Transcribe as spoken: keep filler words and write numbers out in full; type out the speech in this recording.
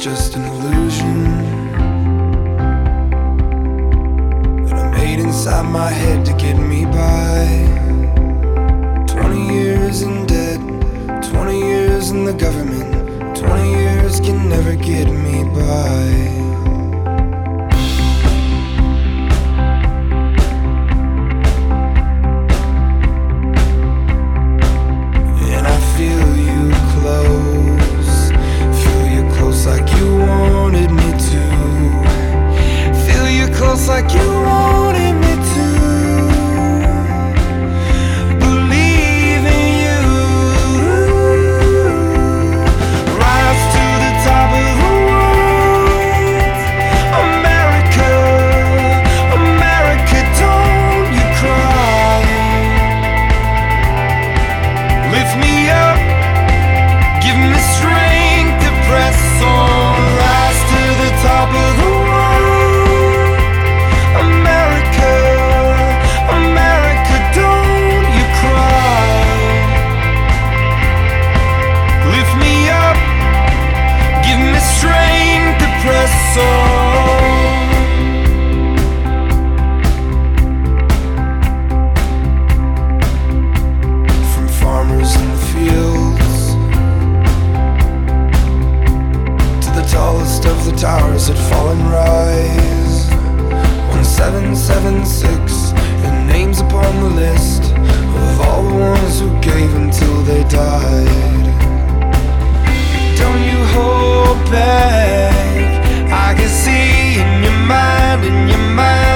just an illusion that I made inside my head to get me by. Twenty years in debt, twenty years in the government, twenty years can never get me by. Like you wanted me to believe in you. Rise to the top of the world, America, America, don't you cry. Lift me up, give me strength to press on. Rise to the top of the world, press on. From farmers in the fields to the tallest of the towers that fall and rise. One seven seven six, and names upon the list of all the ones who gave until they died. Don't you hold back, I can see in your mind, in your mind.